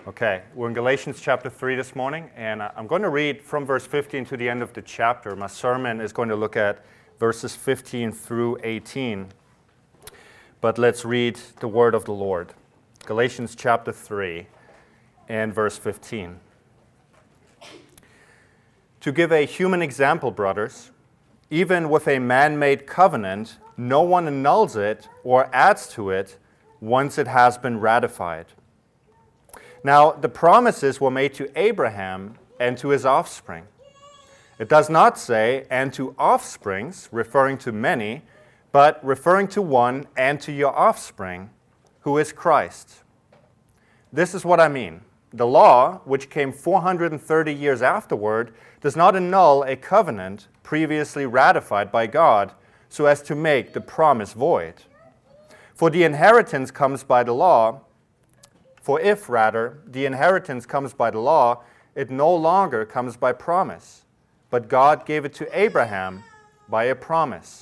Okay, we're in Galatians chapter 3 this morning, and I'm going to read from verse 15 to the end of the chapter. My sermon is going to look at verses 15 through 18. But let's read the word of the Lord. Galatians chapter 3 and verse 15. To give a human example, brothers, even with a man-made covenant, no one annuls it or adds to it once it has been ratified. Now, the promises were made to Abraham and to his offspring. It does not say, and to offsprings, referring to many, but referring to one, and to your offspring, who is Christ. This is what I mean. The law, which came 430 years afterward, does not annul a covenant previously ratified by God so as to make the promise void. For the inheritance comes by the law. For if, rather, the inheritance comes by the law, it no longer comes by promise, but God gave it to Abraham by a promise.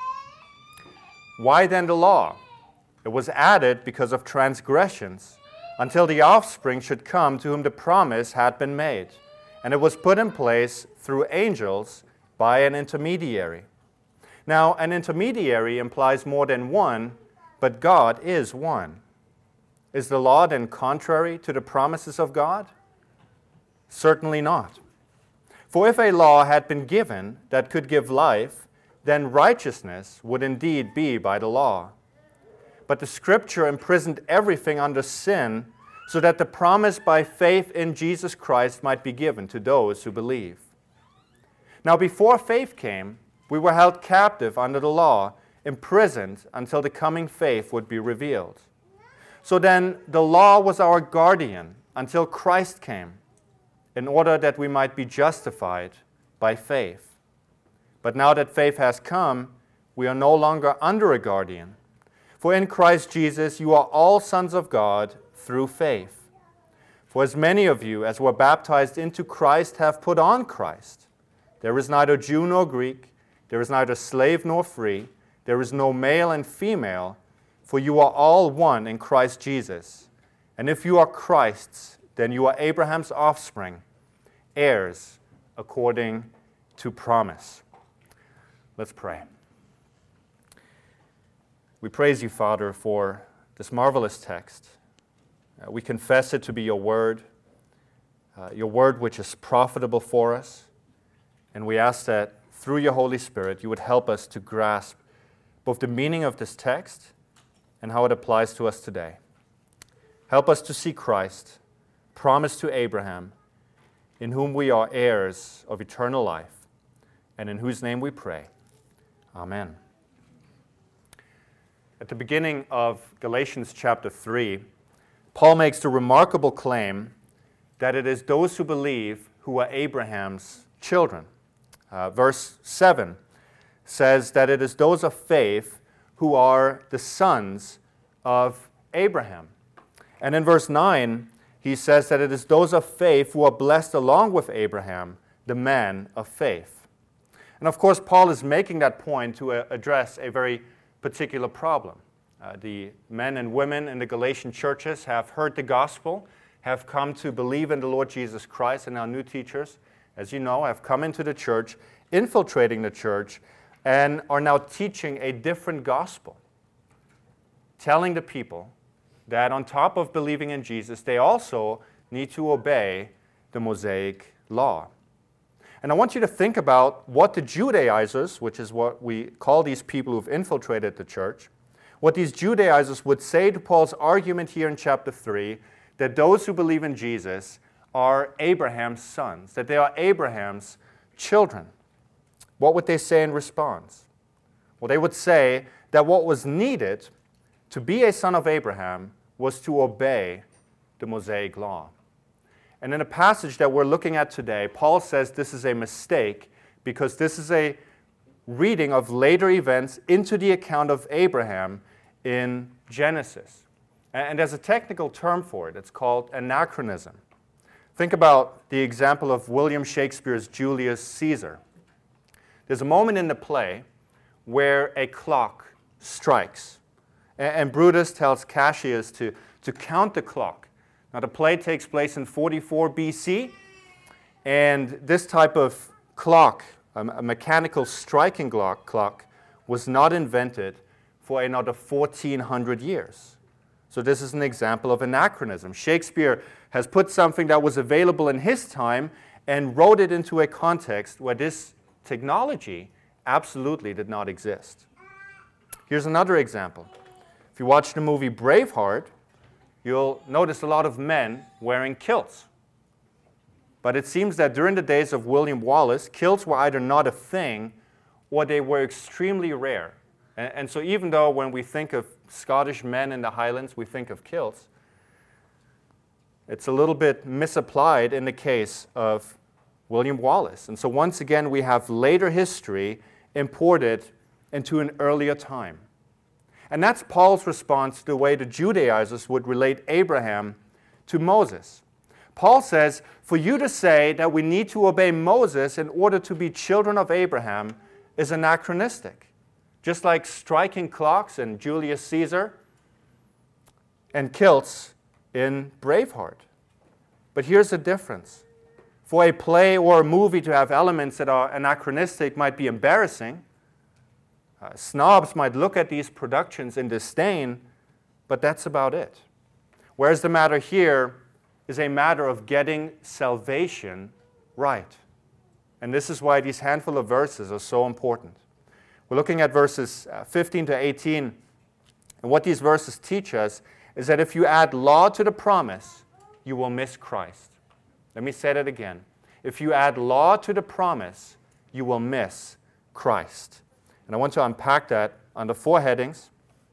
Why then the law? It was added because of transgressions, until the offspring should come to whom the promise had been made, and it was put in place through angels by an intermediary. Now, an intermediary implies more than one, but God is one. Is the law then contrary to the promises of God? Certainly not. For if a law had been given that could give life, then righteousness would indeed be by the law. But the Scripture imprisoned everything under sin, so that the promise by faith in Jesus Christ might be given to those who believe. Now before faith came, we were held captive under the law, imprisoned until the coming faith would be revealed. So then the law was our guardian until Christ came, in order that we might be justified by faith. But now that faith has come, we are no longer under a guardian. For in Christ Jesus you are all sons of God through faith. For as many of you as were baptized into Christ have put on Christ. There is neither Jew nor Greek, there is neither slave nor free, there is no male and female, for you are all one in Christ Jesus. And if you are Christ's, then you are Abraham's offspring, heirs according to promise. Let's pray. We praise you, Father, for this marvelous text. We confess it to be your word which is profitable for us. And we ask that through your Holy Spirit, you would help us to grasp both the meaning of this text and how it applies to us today. Help us to see Christ, promised to Abraham, in whom we are heirs of eternal life, and in whose name we pray. Amen. At the beginning of Galatians chapter 3, Paul makes the remarkable claim that it is those who believe who are Abraham's children. Verse 7 says that it is those of faith who are the sons of Abraham. And in verse 9, he says that it is those of faith who are blessed along with Abraham, the man of faith. And of course, Paul is making that point to address a very particular problem. The men and women in the Galatian churches have heard the gospel, have come to believe in the Lord Jesus Christ, and our new teachers, as you know, have come into the church, infiltrating the church, and are now teaching a different gospel, telling the people that on top of believing in Jesus, they also need to obey the Mosaic law. And I want you to think about what the Judaizers, which is what we call these people who've infiltrated the church, what these Judaizers would say to Paul's argument here in chapter 3, that those who believe in Jesus are Abraham's sons, that they are Abraham's children. What would they say in response? Well, they would say that what was needed to be a son of Abraham was to obey the Mosaic law. And in a passage that we're looking at today, Paul says this is a mistake because this is a reading of later events into the account of Abraham in Genesis. And there's a technical term for it. It's called anachronism. Think about the example of William Shakespeare's Julius Caesar. There's a moment in the play where a clock strikes. And Brutus tells Cassius to count the clock Now, the play takes place in 44 BC, and this type of clock, a mechanical striking clock, was not invented for another 1,400 years. So this is an example of anachronism. Shakespeare has put something that was available in his time and wrote it into a context where this technology absolutely did not exist. Here's another example. If you watch the movie Braveheart, you'll notice a lot of men wearing kilts. But it seems that during the days of William Wallace, kilts were either not a thing or they were extremely rare. And so even though when we think of Scottish men in the Highlands, we think of kilts, it's a little bit misapplied in the case of William Wallace. And so once again, we have later history imported into an earlier time. And that's Paul's response to the way the Judaizers would relate Abraham to Moses. Paul says, for you to say that we need to obey Moses in order to be children of Abraham is anachronistic. Just like striking clocks in Julius Caesar and kilts in Braveheart. But here's the difference. For a play or a movie to have elements that are anachronistic might be embarrassing. Snobs might look at these productions in disdain, but that's about it. Whereas the matter here is a matter of getting salvation right. And this is why these handful of verses are so important. We're looking at verses 15 to 18, and what these verses teach us is that if you add law to the promise, you will miss Christ. Let me say that again. If you add law to the promise, you will miss Christ. And I want to unpack that under 4 headings: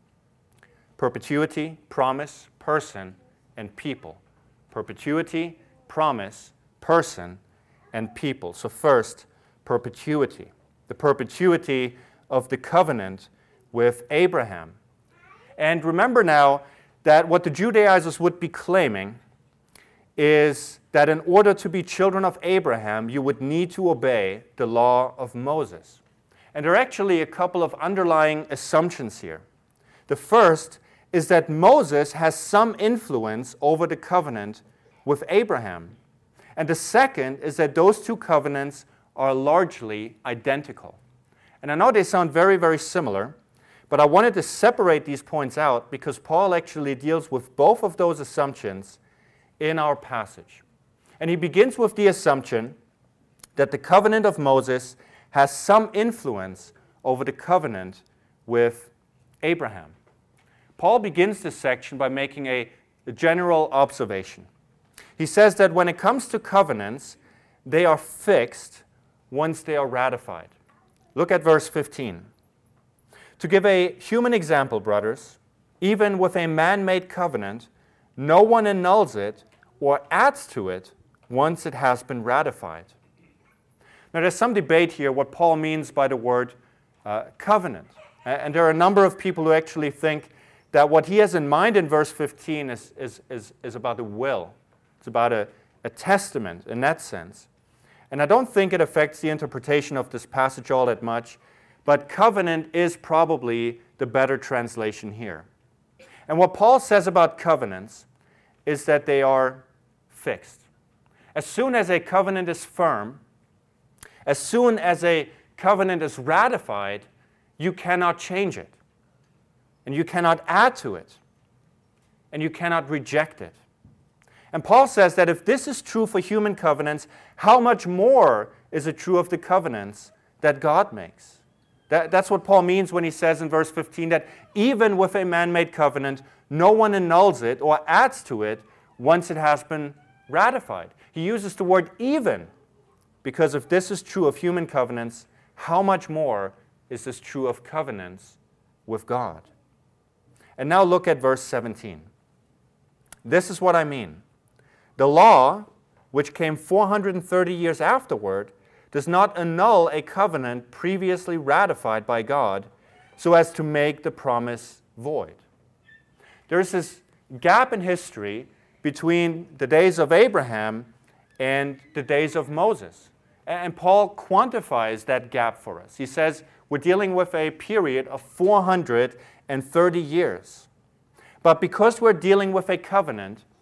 perpetuity, promise, person, and people. Perpetuity, promise, person, and people. So first, perpetuity. The perpetuity of the covenant with Abraham. And remember now that what the Judaizers would be claiming is that in order to be children of Abraham, you would need to obey the law of Moses. And there are actually a couple of underlying assumptions here. The first is that Moses has some influence over the covenant with Abraham. And the second is that those two covenants are largely identical. And I know they sound very, very similar, but I wanted to separate these points out because Paul actually deals with both of those assumptions in our passage. And he begins with the assumption that the covenant of Moses has some influence over the covenant with Abraham. Paul begins this section by making a general observation. He says that when it comes to covenants, they are fixed once they are ratified. Look at verse 15. To give a human example, brothers, even with a man-made covenant, no one annuls it or adds to it once it has been ratified. Now, there's some debate here what Paul means by the word covenant. And there are a number of people who actually think that what he has in mind in verse 15 is about a will. It's about a testament in that sense. And I don't think it affects the interpretation of this passage all that much, but covenant is probably the better translation here. And what Paul says about covenants is that they are fixed. As soon as a covenant is firm, as soon as a covenant is ratified, you cannot change it. And you cannot add to it. And you cannot reject it. And Paul says that if this is true for human covenants, how much more is it true of the covenants that God makes? That's what Paul means when he says in verse 15 that even with a man-made covenant, no one annuls it or adds to it once it has been ratified. He uses the word even, because if this is true of human covenants, how much more is this true of covenants with God? And now look at verse 17. This is what I mean. The law, which came 430 years afterward, does not annul a covenant previously ratified by God so as to make the promise void. There is this gap in history between the days of Abraham and the days of Moses. And Paul quantifies that gap for us. He says we're dealing with a period of 430 years. But because we're dealing with a covenant,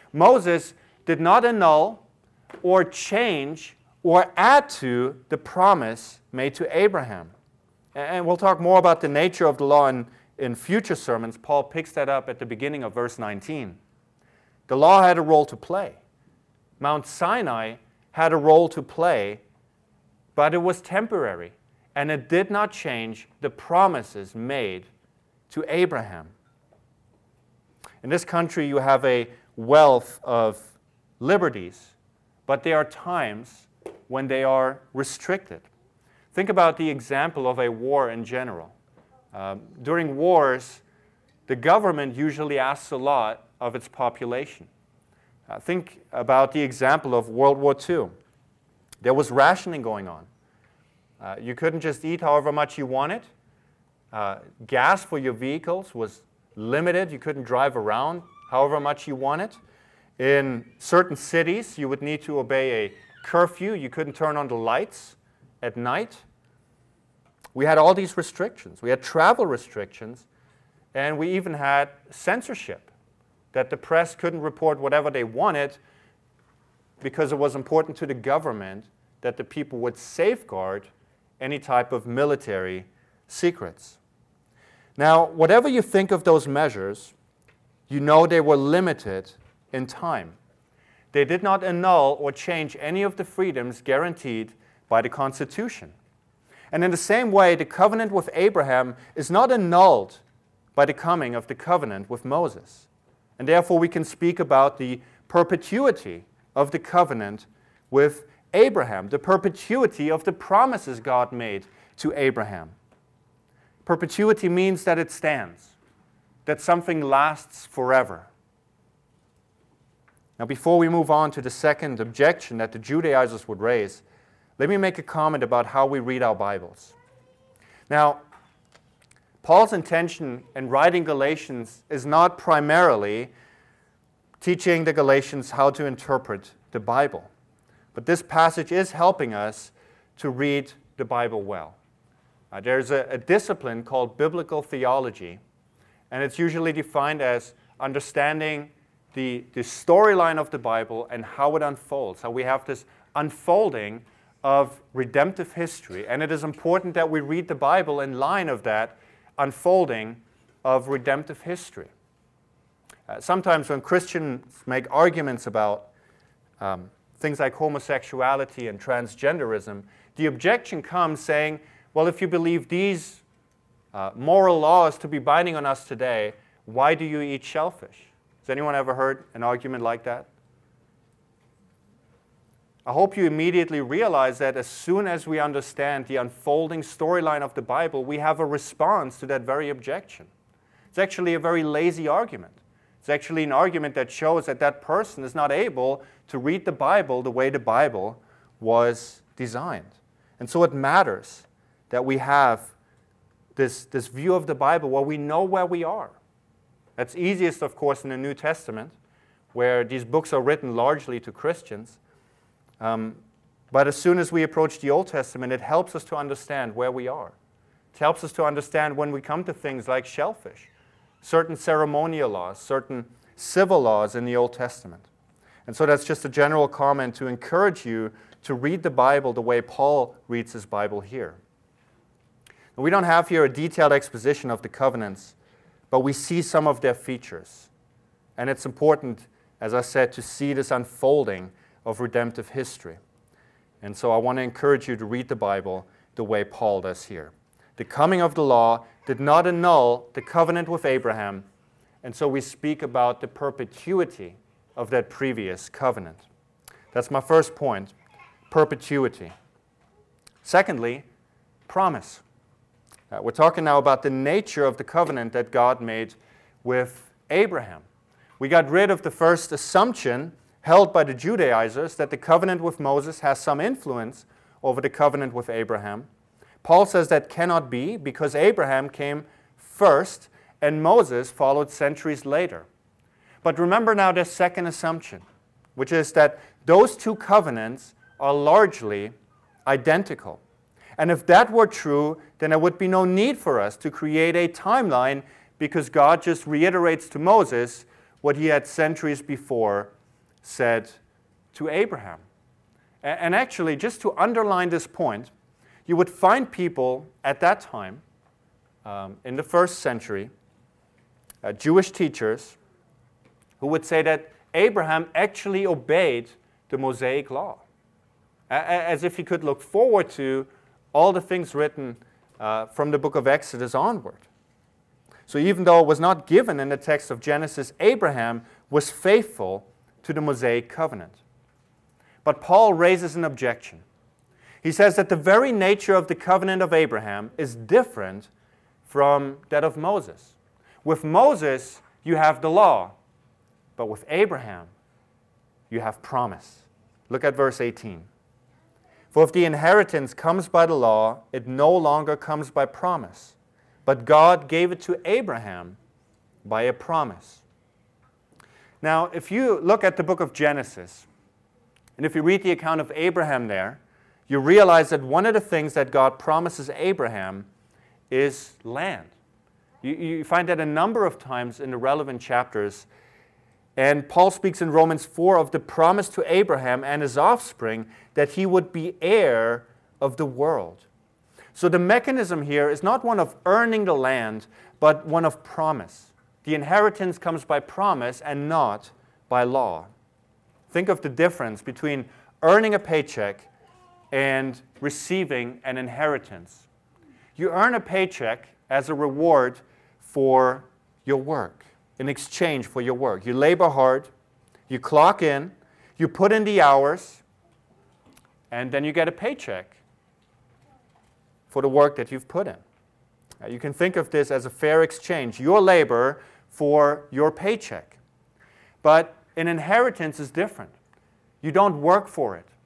Moses did not annul or change or add to the promise made to Abraham. And we'll talk more about the nature of the law in future sermons. Paul picks that up at the beginning of verse 19. The law had a role to play. Mount Sinai had a role to play, but it was temporary, and it did not change the promises made to Abraham. In this country, you have a wealth of liberties, but there are times when they are restricted. Think about the example of a war in general. During wars, the government usually asks a lot of its population. Think about the example of World War II. There was rationing going on. You couldn't just eat however much you wanted. Gas for your vehicles was limited. You couldn't drive around however much you wanted. In certain cities, you would need to obey a curfew. You couldn't turn on the lights at night. We had all these restrictions. We had travel restrictions, and we even had censorship, that the press couldn't report whatever they wanted because it was important to the government that the people would safeguard any type of military secrets. Now, whatever you think of those measures, you know they were limited in time. They did not annul or change any of the freedoms guaranteed by the Constitution. And in the same way, the covenant with Abraham is not annulled by the coming of the covenant with Moses. And therefore, we can speak about the perpetuity of the covenant with Abraham, the perpetuity of the promises God made to Abraham. Perpetuity means that it stands, that something lasts forever. Now, before we move on to the second objection that the Judaizers would raise, let me make a comment about how we read our Bibles. Now, Paul's intention in writing Galatians is not primarily teaching the Galatians how to interpret the Bible. But this passage is helping us to read the Bible well. There's a discipline called biblical theology, and it's usually defined as understanding the storyline of the Bible and how it unfolds, how we have this unfolding of redemptive history. And it is important that we read the Bible in line of that unfolding of redemptive history. Sometimes when Christians make arguments about things like homosexuality and transgenderism, the objection comes saying, well, if you believe these moral laws to be binding on us today, why do you eat shellfish? Has anyone ever heard an argument like that? I hope you immediately realize that as soon as we understand the unfolding storyline of the Bible, we have a response to that very objection. It's actually a very lazy argument. It's actually an argument that shows that that person is not able to read the Bible the way the Bible was designed. And so it matters that we have this view of the Bible where we know where we are. That's easiest, of course, in the New Testament, where these books are written largely to Christians. But as soon as we approach the Old Testament, it helps us to understand where we are. It helps us to understand when we come to things like shellfish, certain ceremonial laws, certain civil laws in the Old Testament. And so that's just a general comment to encourage you to read the Bible the way Paul reads his Bible here. Now, we don't have here a detailed exposition of the covenants, but we see some of their features. And it's important, as I said, to see this unfolding of redemptive history. And so I want to encourage you to read the Bible the way Paul does here. The coming of the law did not annul the covenant with Abraham, and so we speak about the perpetuity of that previous covenant. That's my first point, perpetuity. Secondly, promise. We're talking now about the nature of the covenant that God made with Abraham. We got rid of the first assumption held by the Judaizers that the covenant with Moses has some influence over the covenant with Abraham. Paul says that cannot be because Abraham came first and Moses followed centuries later. But remember now this second assumption, which is that those two covenants are largely identical. And if that were true, then there would be no need for us to create a timeline because God just reiterates to Moses what he had centuries before said to Abraham. And actually, just to underline this point, you would find people at that time, in the first century, Jewish teachers, who would say that Abraham actually obeyed the Mosaic law, as if he could look forward to all the things written from the book of Exodus onward. So even though it was not given in the text of Genesis, Abraham was faithful to the Mosaic covenant. But Paul raises an objection. He says that the very nature of the covenant of Abraham is different from that of Moses. With Moses, you have the law, but with Abraham, you have promise. Look at verse 18. For if the inheritance comes by the law, it no longer comes by promise. But God gave it to Abraham by a promise. Now, if you look at the book of Genesis, and if you read the account of Abraham there, you realize that one of the things that God promises Abraham is land. You find that a number of times in the relevant chapters. And Paul speaks in Romans 4 of the promise to Abraham and his offspring that he would be heir of the world. So the mechanism here is not one of earning the land, but one of promise. The inheritance comes by promise and not by law. Think of the difference between earning a paycheck and receiving an inheritance. You earn a paycheck as a reward for your work, in exchange for your work. You labor hard, you clock in, you put in the hours, and then you get a paycheck for the work that you've put in. You can think of this as a fair exchange, your labor for your paycheck. But an inheritance is different. You don't work for it.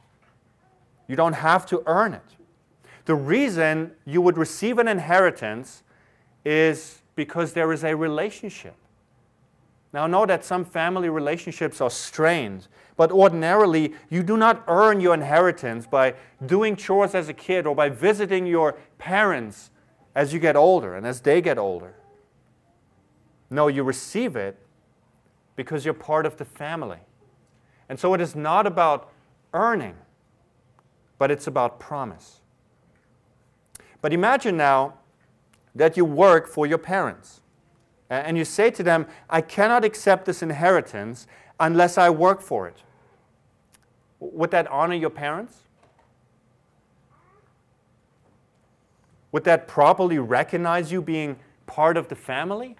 You don't have to earn it. The reason you would receive an inheritance is because there is a relationship. Now, know that some family relationships are strained, but ordinarily you do not earn your inheritance by doing chores as a kid or by visiting your parents as you get older and as they get older. No, you receive it because you're part of the family. And so it is not about earning, but it's about promise. But imagine now that you work for your parents. And you say to them, I cannot accept this inheritance unless I work for it. Would that honor your parents? Would that properly recognize you being part of the family?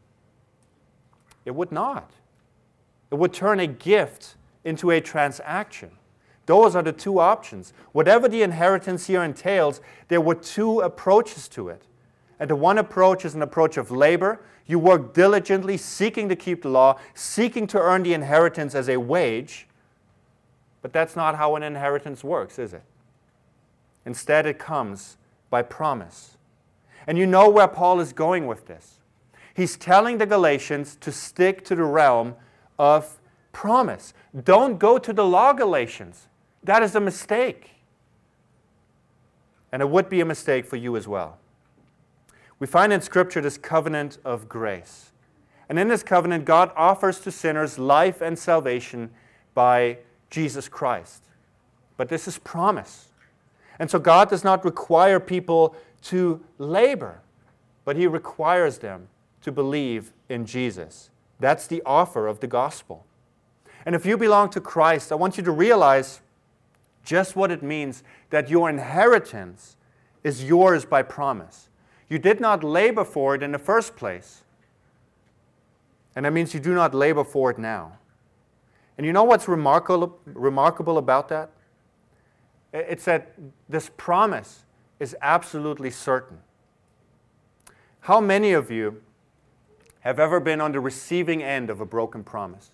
It would not. It would turn a gift into a transaction. Those are the two options. Whatever the inheritance here entails, there were two approaches to it. And the one approach is an approach of labor. You work diligently, seeking to keep the law, seeking to earn the inheritance as a wage. But that's not how an inheritance works, is it? Instead, it comes by promise. And you know where Paul is going with this. He's telling the Galatians to stick to the realm of promise. Don't go to the law, Galatians. That is a mistake. And it would be a mistake for you as well. We find in Scripture this covenant of grace. And in this covenant, God offers to sinners life and salvation by Jesus Christ. But this is promise. And so God does not require people to labor, but He requires them to believe in Jesus. That's the offer of the gospel. And if you belong to Christ, I want you to realize just what it means that your inheritance is yours by promise. You did not labor for it in the first place. And that means you do not labor for it now. And you know what's remarkable about that? It's that this promise is absolutely certain. How many of you have ever been on the receiving end of a broken promise?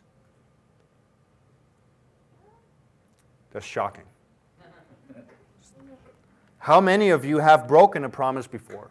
That's shocking. How many of you have broken a promise before?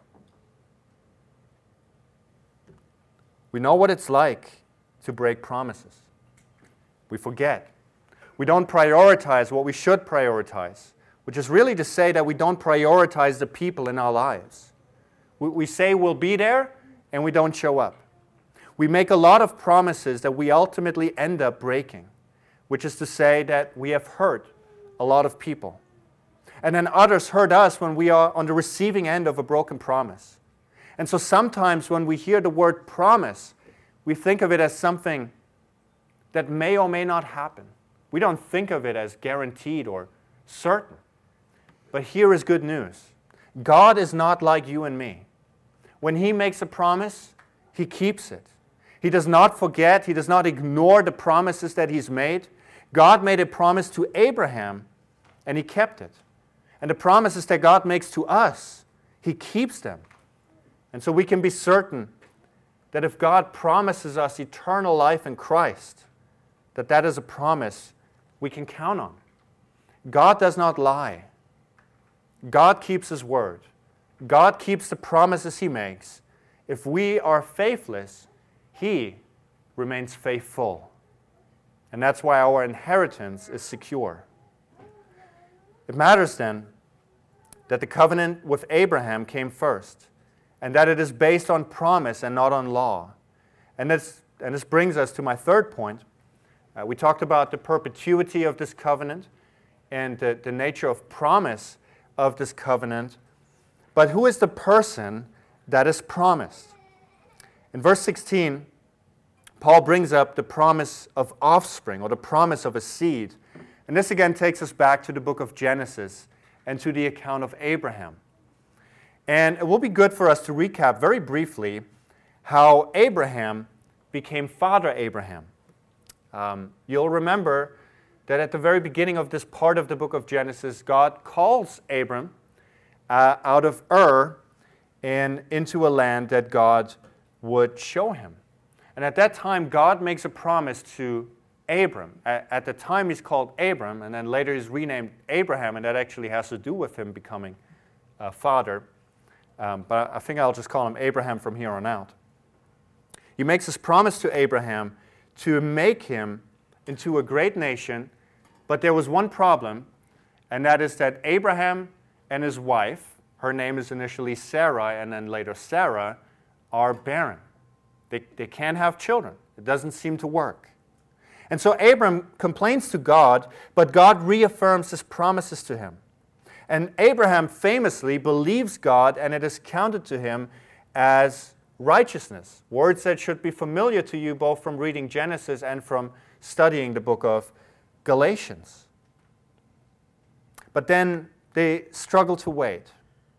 We know what it's like to break promises. We forget. We don't prioritize what we should prioritize, which is really to say that we don't prioritize the people in our lives. We say we'll be there, and we don't show up. We make a lot of promises that we ultimately end up breaking. which is to say that we have hurt a lot of people. And then others hurt us when we are on the receiving end of a broken promise. And so sometimes when we hear the word promise, we think of it as something that may or may not happen. We don't think of it as guaranteed or certain. But here is good news. God is not like you and me. When He makes a promise, He keeps it. He does not forget. He does not ignore the promises that He's made. God made a promise to Abraham, and He kept it. And the promises that God makes to us, He keeps them. And so we can be certain that if God promises us eternal life in Christ, that is a promise we can count on. God does not lie. God keeps His word. God keeps the promises He makes. If we are faithless, He remains faithful. And that's why our inheritance is secure. It matters then that the covenant with Abraham came first, and that it is based on promise and not on law. And this brings us to my third point. We talked about the perpetuity of this covenant and the nature of promise of this covenant. But who is the person that is promised? In verse 16, Paul brings up the promise of offspring, or the promise of a seed. And this again takes us back to the book of Genesis and to the account of Abraham. And it will be good for us to recap very briefly how Abraham became Father Abraham. You'll remember that at the very beginning of this part of the book of Genesis, God calls Abram out of Ur and into a land that God would show him. And at that time, God makes a promise to Abram. At the time, he's called Abram, and then later he's renamed Abraham, and that actually has to do with him becoming a father. But I think I'll just call him Abraham from here on out. He makes this promise to Abraham to make him into a great nation, but there was one problem, and that is that Abraham and his wife, her name is initially Sarai and then later Sarah, are barren. They can't have children. It doesn't seem to work. And so Abram complains to God, but God reaffirms His promises to him. And Abraham famously believes God, and it is counted to him as righteousness. Words that should be familiar to you both from reading Genesis and from studying the book of Galatians. But then they struggle to wait.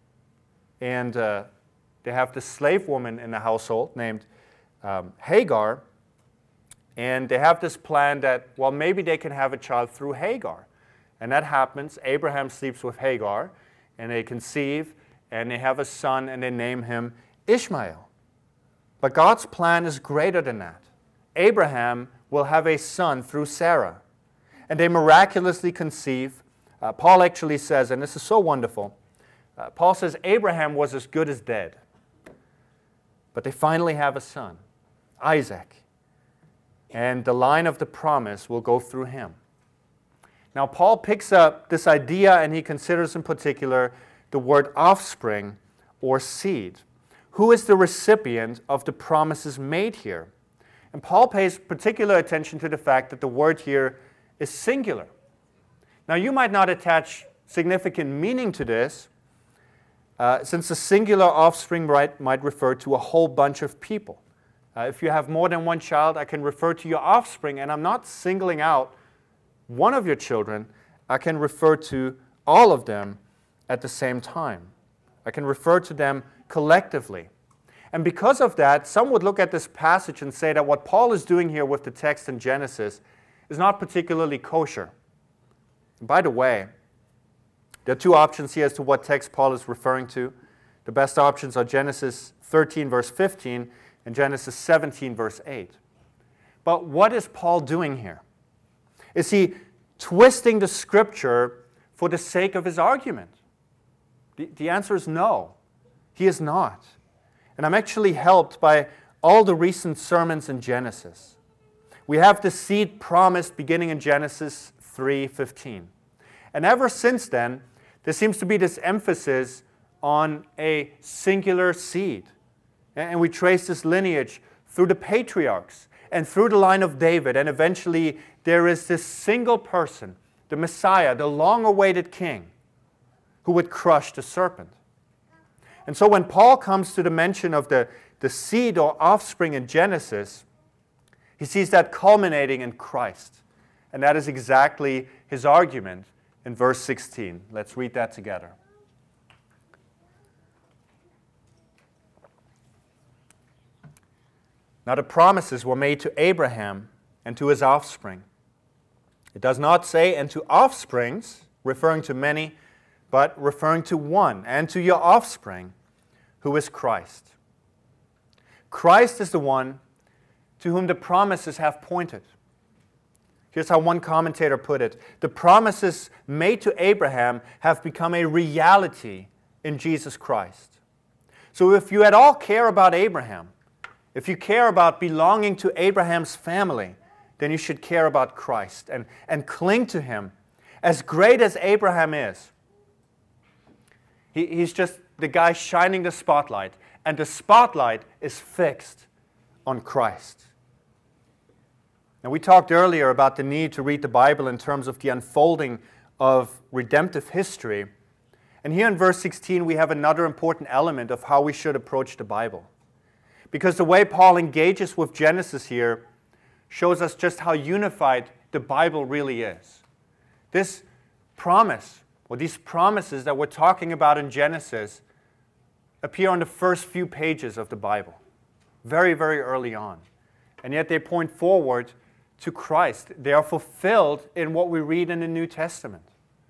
And they have this slave woman in the household named Hagar. And they have this plan that, well, maybe they can have a child through Hagar. And that happens. Abraham sleeps with Hagar, and they conceive, and they have a son, and they name him Ishmael. But God's plan is greater than that. Abraham will have a son through Sarah. And they miraculously conceive. Paul actually says, and this is so wonderful, Paul says Abraham was as good as dead. But they finally have a son, Isaac. And the line of the promise will go through him. Now, Paul picks up this idea and he considers in particular the word offspring or seed. Who is the recipient of the promises made here? And Paul pays particular attention to the fact that the word here is singular. Now, you might not attach significant meaning to this, since the singular offspring might refer to a whole bunch of people. If you have more than one child, I can refer to your offspring, and I'm not singling out one of your children. I can refer to all of them at the same time. I can refer to them collectively. And because of that, some would look at this passage and say that what Paul is doing here with the text in Genesis is not particularly kosher. And by the way, there are two options here as to what text Paul is referring to. The best options are Genesis 13, verse 15, and Genesis 17, verse 8. But what is Paul doing here? Is he twisting the Scripture for the sake of his argument? The answer is no. He is not. And I'm actually helped by all the recent sermons in Genesis. We have the seed promised beginning in Genesis 3:15. And ever since then, there seems to be this emphasis on a singular seed. And we trace this lineage through the patriarchs. and through the line of David, and eventually there is this single person, the Messiah, the long-awaited king, who would crush the serpent. And so when Paul comes to the mention of the seed or offspring in Genesis, he sees that culminating in Christ. And that is exactly his argument in verse 16. Let's read that together. Now the promises were made to Abraham and to his offspring. It does not say, and to offsprings, referring to many, but referring to one, and to your offspring, who is Christ. Christ is the one to whom the promises have pointed. Here's how one commentator put it. The promises made to Abraham have become a reality in Jesus Christ. So if you at all care about Abraham, if you care about belonging to Abraham's family, then you should care about Christ and cling to him. As great as Abraham is, he's just the guy shining the spotlight, and the spotlight is fixed on Christ. Now, we talked earlier about the need to read the Bible in terms of the unfolding of redemptive history. And here in verse 16, we have another important element of how we should approach the Bible. Because the way Paul engages with Genesis here shows us just how unified the Bible really is. This promise, or these promises that we're talking about in Genesis, appear on the first few pages of the Bible, very, very early on. And yet they point forward to Christ. They are fulfilled in what we read in the New Testament.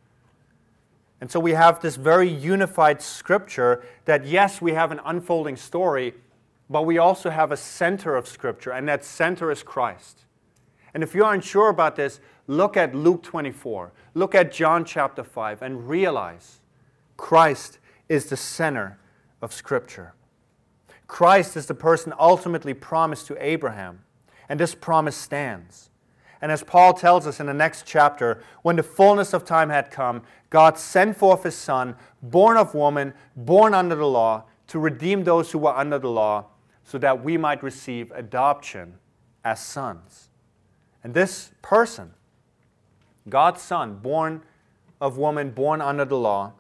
And so we have this very unified scripture that, yes, we have an unfolding story, but we also have a center of Scripture, and that center is Christ. And if you're unsure about this, look at Luke 24. Look at John chapter 5 and realize Christ is the center of Scripture. Christ is the person ultimately promised to Abraham, and this promise stands. And as Paul tells us in the next chapter, when the fullness of time had come, God sent forth His Son, born of woman, born under the law, to redeem those who were under the law, so that we might receive adoption as sons. And this person, God's Son, born of woman, born under the law,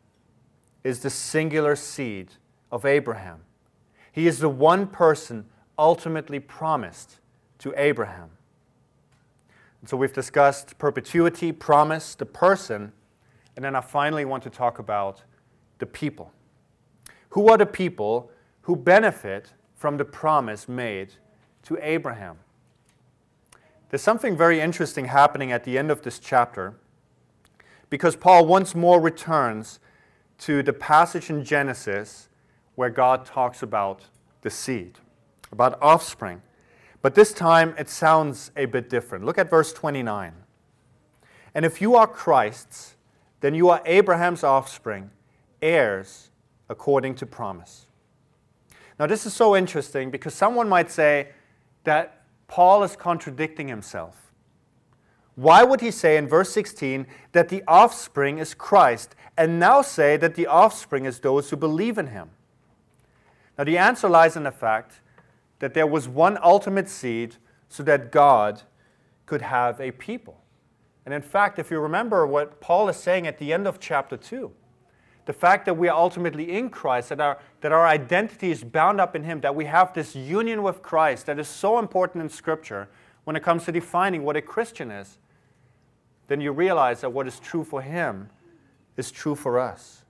is the singular seed of Abraham. He is the one person ultimately promised to Abraham. And so we've discussed perpetuity, promise, the person, and then I finally want to talk about the people. Who are the people who benefit from the promise made to Abraham? There's something very interesting happening at the end of this chapter, because Paul once more returns to the passage in Genesis where God talks about the seed, about offspring. But this time it sounds a bit different. Look at verse 29. And if you are Christ's, then you are Abraham's offspring, heirs according to promise. Now this is so interesting because someone might say that Paul is contradicting himself. Why would he say in verse 16 that the offspring is Christ and now say that the offspring is those who believe in him? Now the answer lies in the fact that there was one ultimate seed so that God could have a people. And in fact, if you remember what Paul is saying at the end of chapter 2, the fact that we are ultimately in Christ, that our identity is bound up in Him, that we have this union with Christ that is so important in Scripture when it comes to defining what a Christian is, then you realize that what is true for Him is true for us.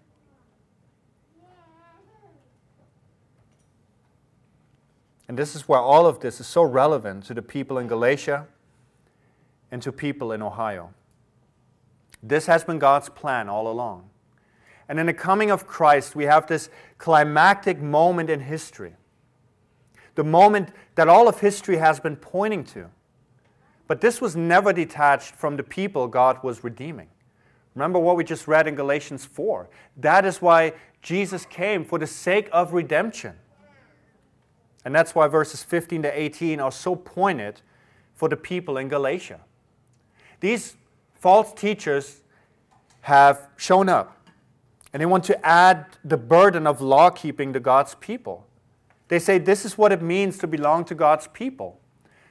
And this is where all of this is so relevant to the people in Galatia and to people in Ohio. This has been God's plan all along. And in the coming of Christ, we have this climactic moment in history. The moment that all of history has been pointing to. But this was never detached from the people God was redeeming. Remember what we just read in Galatians 4. That is why Jesus came, for the sake of redemption. And that's why verses 15 to 18 are so pointed for the people in Galatia. These false teachers have shown up, and they want to add the burden of law-keeping to God's people. They say this is what it means to belong to God's people.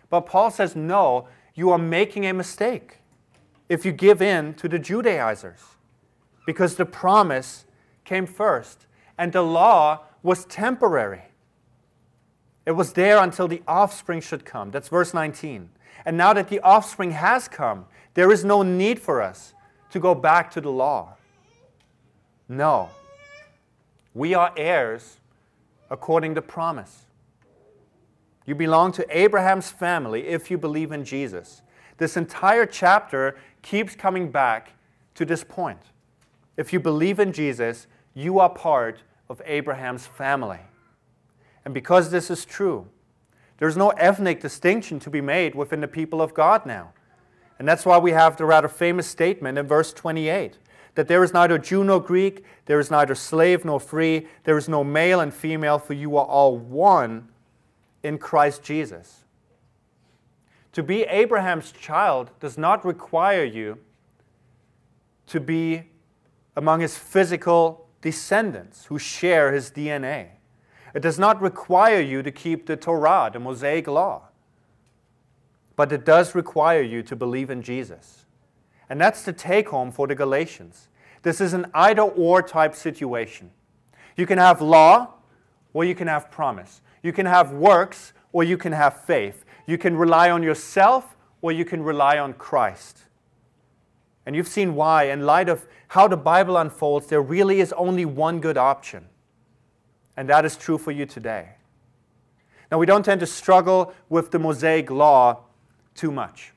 But Paul says, no, you are making a mistake if you give in to the Judaizers, because the promise came first, and the law was temporary. It was there until the offspring should come. That's verse 19. And now that the offspring has come, there is no need for us to go back to the law. No. We are heirs according to promise. You belong to Abraham's family if you believe in Jesus. This entire chapter keeps coming back to this point. If you believe in Jesus, you are part of Abraham's family. And because this is true, there's no ethnic distinction to be made within the people of God now. And that's why we have the rather famous statement in verse 28, that there is neither Jew nor Greek, there is neither slave nor free, there is no male and female, for you are all one in Christ Jesus. To be Abraham's child does not require you to be among his physical descendants who share his DNA. It does not require you to keep the Torah, the Mosaic law. But it does require you to believe in Jesus. And that's the take-home for the Galatians. This is an either-or type situation. You can have law, or you can have promise. You can have works, or you can have faith. You can rely on yourself, or you can rely on Christ. And you've seen why, in light of how the Bible unfolds, there really is only one good option. And that is true for you today. Now, we don't tend to struggle with the Mosaic law too much.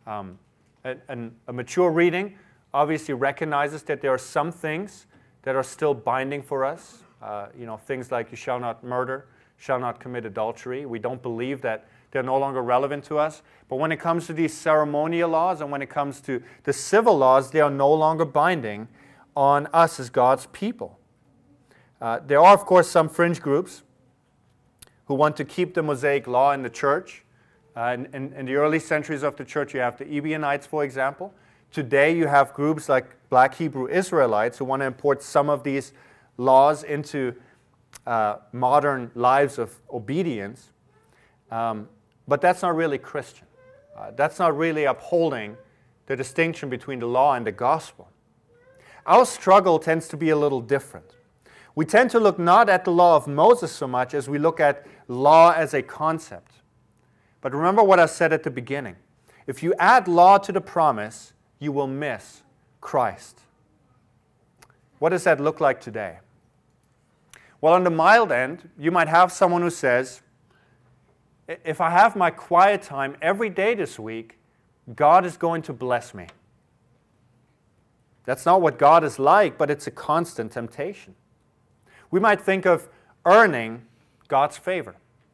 A mature reading obviously recognizes that there are some things that are still binding for us. Things like you shall not murder, shall not commit adultery. We don't believe that they're no longer relevant to us. But when it comes to these ceremonial laws and when it comes to the civil laws, they are no longer binding on us as God's people. There are, of course, some fringe groups who want to keep the Mosaic law in the church. In the early centuries of the church, you have the Ebionites, for example. Today, you have groups like Black Hebrew Israelites who want to import some of these laws into modern lives of obedience. But that's not really Christian. That's not really upholding the distinction between the law and the gospel. Our struggle tends to be a little different. We tend to look not at the law of Moses so much as we look at law as a concept. But remember what I said at the beginning. If you add law to the promise, you will miss Christ. What does that look like today? Well, on the mild end, you might have someone who says, if I have my quiet time every day this week, God is going to bless me. That's not what God is like, but it's a constant temptation. We might think of earning God's favor,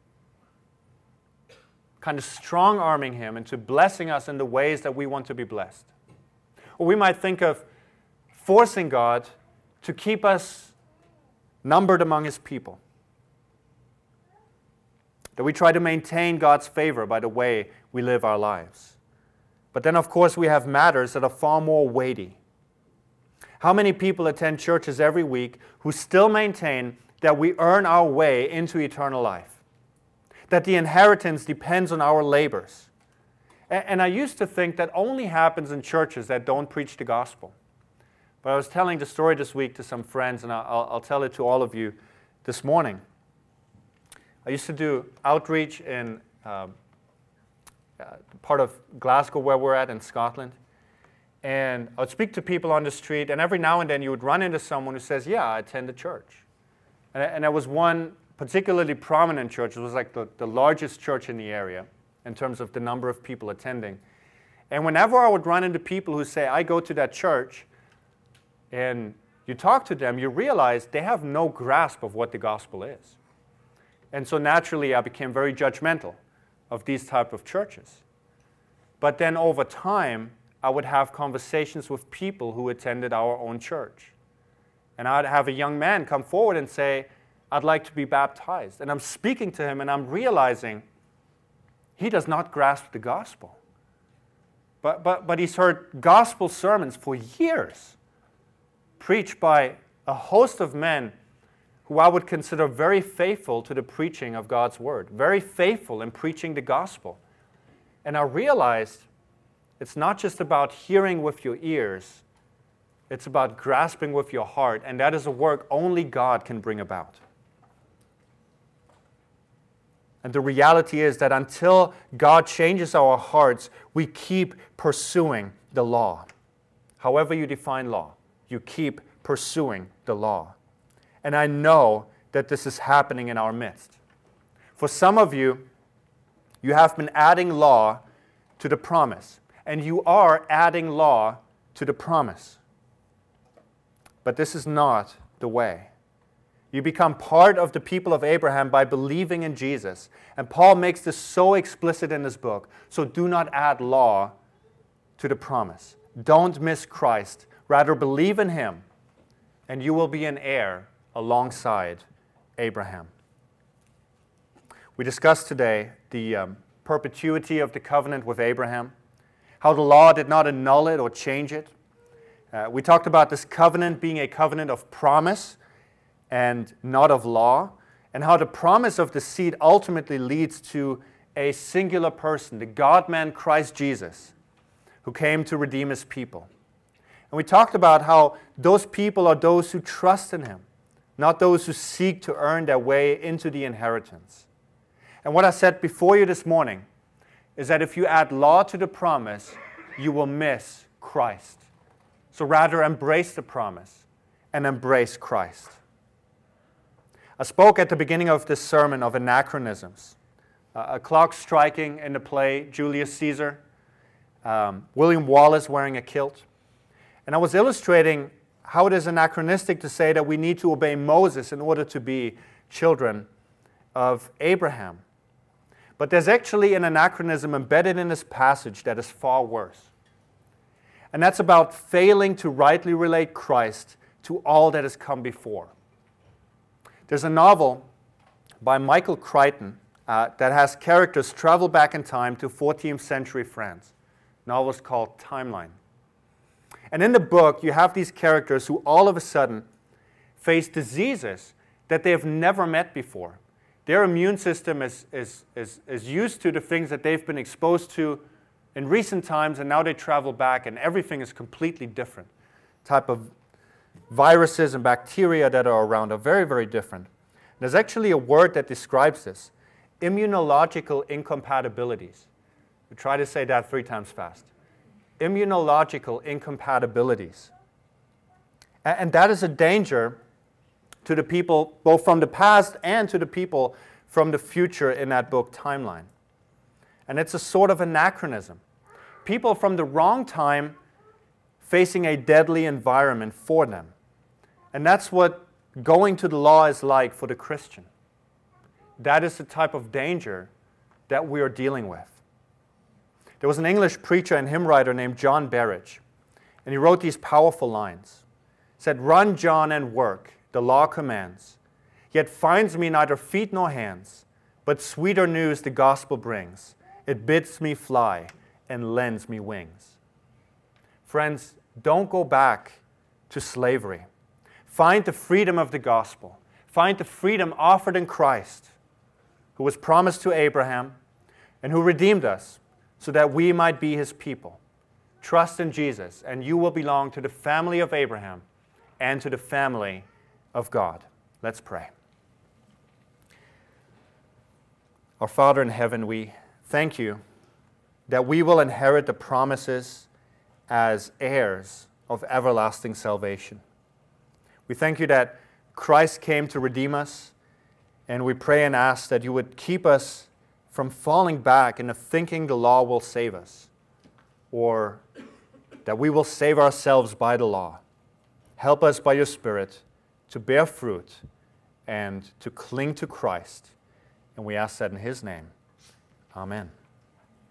kind of strong-arming Him into blessing us in the ways that we want to be blessed. Or we might think of forcing God to keep us numbered among His people. That we try to maintain God's favor by the way we live our lives. But then, of course, we have matters that are far more weighty. How many people attend churches every week who still maintain that we earn our way into eternal life? That the inheritance depends on our labors? And I used to think that only happens in churches that don't preach the gospel. But I was telling the story this week to some friends, and I'll tell it to all of you this morning. I used to do outreach in part of Glasgow where we're at in Scotland. And I would speak to people on the street, and every now and then you would run into someone who says, yeah, I attend the church. And there was one particularly prominent church. It was like the largest church in the area in terms of the number of people attending. And whenever I would run into people who say, I go to that church, and you talk to them, you realize they have no grasp of what the gospel is. And so naturally, I became very judgmental of these type of churches. But then over time, I would have conversations with people who attended our own church. And I'd have a young man come forward and say, I'd like to be baptized. And I'm speaking to him and I'm realizing he does not grasp the gospel. But he's heard gospel sermons for years, preached by a host of men who I would consider very faithful to the preaching of God's word, very faithful in preaching the gospel. And I realized it's not just about hearing with your ears, it's about grasping with your heart, and that is a work only God can bring about. And the reality is that until God changes our hearts, we keep pursuing the law. However you define law, you keep pursuing the law. And I know that this is happening in our midst. For some of you, you have been adding law to the promise, and you are adding law to the promise. But this is not the way. You become part of the people of Abraham by believing in Jesus. And Paul makes this so explicit in his book. So do not add law to the promise. Don't miss Christ. Rather, believe in him, and you will be an heir alongside Abraham. We discussed today the perpetuity of the covenant with Abraham, how the law did not annul it or change it. We talked about this covenant being a covenant of promise and not of law, and how the promise of the seed ultimately leads to a singular person, the God-man Christ Jesus, who came to redeem his people. And we talked about how those people are those who trust in him, not those who seek to earn their way into the inheritance. And what I said before you this morning is that if you add law to the promise, you will miss Christ. So rather embrace the promise and embrace Christ. I spoke at the beginning of this sermon of anachronisms. A clock striking in the play Julius Caesar, William Wallace wearing a kilt. And I was illustrating how it is anachronistic to say that we need to obey Moses in order to be children of Abraham. But there's actually an anachronism embedded in this passage that is far worse. And that's about failing to rightly relate Christ to all that has come before. There's a novel by Michael Crichton that has characters travel back in time to 14th century France. The novel is called Timeline. And in the book, you have these characters who all of a sudden face diseases that they have never met before. Their immune system is used to the things that they've been exposed to in recent times, and now they travel back and everything is completely different. Type of viruses and bacteria that are around are very, very different. There's actually a word that describes this: immunological incompatibilities. We try to say that 3 times fast. Immunological incompatibilities. And that is a danger to the people both from the past and to the people from the future in that book, Timeline. And it's a sort of anachronism. People from the wrong time facing a deadly environment for them. And that's what going to the law is like for the Christian. That is the type of danger that we are dealing with. There was an English preacher and hymn writer named John Berridge, and he wrote these powerful lines. He said, "Run, John, and work, the law commands, yet finds me neither feet nor hands, but sweeter news the gospel brings. It bids me fly and lends me wings." Friends, don't go back to slavery. Find the freedom of the gospel. Find the freedom offered in Christ, who was promised to Abraham and who redeemed us so that we might be his people. Trust in Jesus, and you will belong to the family of Abraham and to the family of God. Let's pray. Our Father in heaven, we thank you that we will inherit the promises as heirs of everlasting salvation. We thank you that Christ came to redeem us, and we pray and ask that you would keep us from falling back into thinking the law will save us, or that we will save ourselves by the law. Help us by your Spirit to bear fruit and to cling to Christ. And we ask that in his name. Amen.